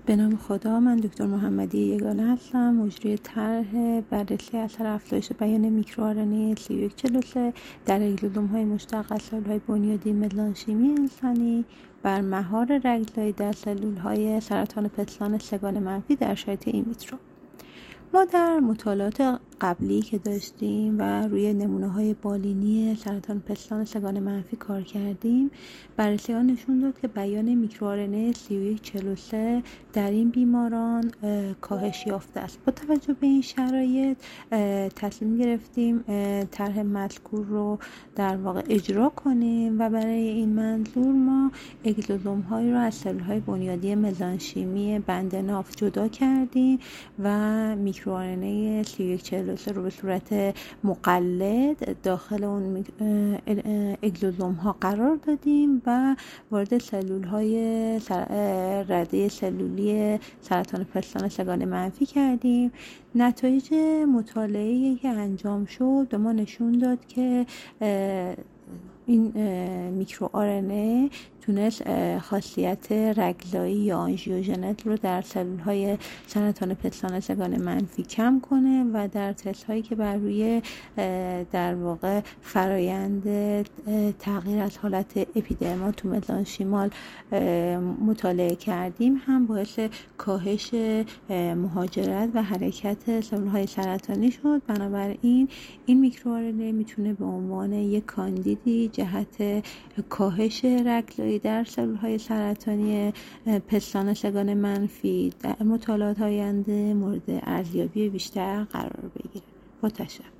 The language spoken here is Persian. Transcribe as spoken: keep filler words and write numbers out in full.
به نام خدا، من دکتر محمدی یگانه هستم، مجری طرح بررسی اثر افزایش بیان میکروآر‌ان‌ای سی و یک چهل و سه در اگزوزوم‌های مشتق از سلول‌های بنیادی مدلانشیمی انسانی بر مهار رگزایی در سلول‌های سرطان پستان سگان منفی در شرایط این ویترو. ما در مطالعات قبلی که داشتیم و روی نمونه‌های بالینی سرطان پستان سگان منفی کار کردیم، بررسی ها نشون داد که بیان میکروآر‌ان‌ای سی و یک چهل و سه در این بیماران کاهش یافته است. با توجه به این شرایط تصمیم گرفتیم طرح مذکور رو در واقع اجرا کنیم و برای این منظور ما اگزوزوم هایی رو از سلول‌های بنیادی مزانشیمی بند ناف جدا کردیم و میکروآر‌ان‌ای سی و یک چهل و سه رو به صورت مقلد داخل اون اگزوزوم ها قرار دادیم و وارد سلول های رده سلولی سرطان پستان سگان منفی کردیم. نتایج مطالعه‌ای که انجام شد به ما نشون داد که این میکروآر‌ان‌ای تونست خاصیت رگزایی یا آنژیوژنت رو در سلول‌های سرطان پستان سگان منفی کم کنه و در تست هایی که بر روی در واقع فرایند تغییر از حالت اپیدرما تو مزانشیمال مطالعه کردیم هم باعث کاهش مهاجرت و حرکت سلول‌های سرطانی شد. بنابراین این میکروآر‌ان‌ای میتونه به عنوان یک کاندیدی جهت کاهش رگزایی در سلول‌های سرطانی پستان سگان منفی در مطالعات آینده مورد ارزیابی بیشتر قرار بگیره. با تشکر.